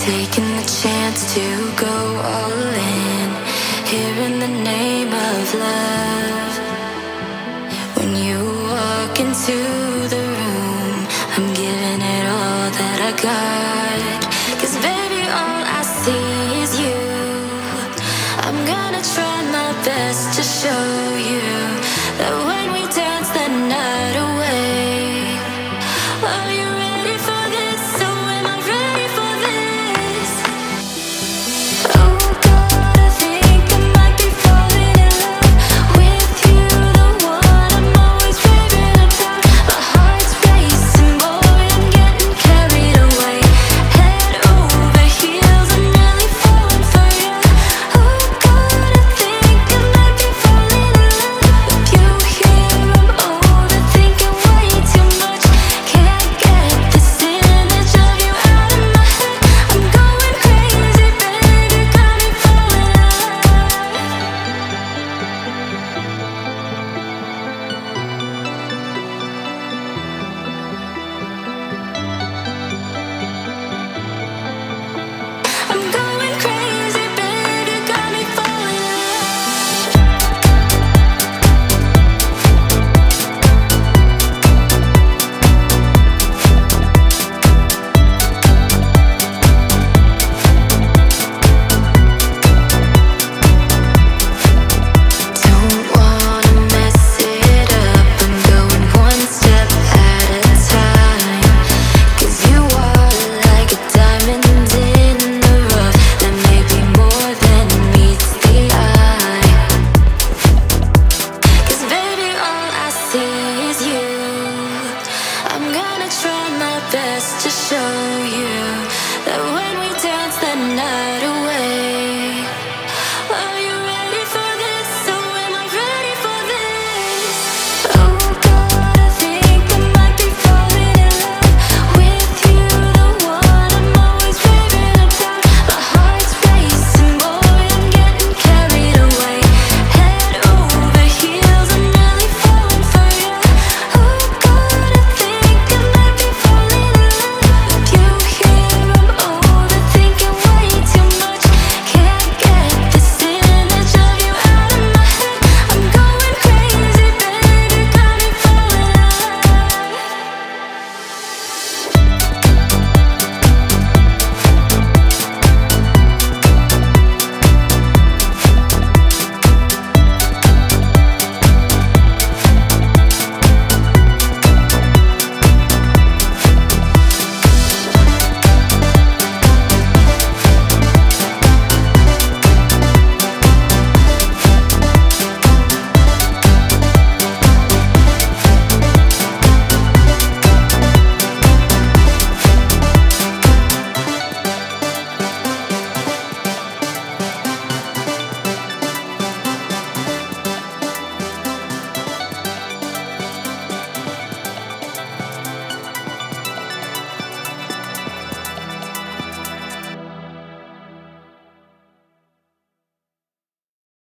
Taking the chance to go all in, here in the name of love. When you walk into the room, I'm giving it all that I got. 'Cause baby, all I see is you. I'm gonna try my best to show you that when we dance the night away. Are you ready for this? So am I ready for this? Oh God, I think I might be falling in love with you, the one I'm always dreaming about. My heart's racing, boy, I'm getting carried away. Head over heels, I'm really falling for you. Oh God, I think I might be falling in love with you. Here I'm overthinking way too much. Can't get this image of you out of my head. I'm going crazy, baby, got me falling in love. I'm going crazy, baby, got me falling in Don't wanna mess it up. I'm going one step at a time. 'Cause you are like a diamond in the rough. That may be more than meets the eye. 'Cause baby, all I see is you. I'm gonna try my best to show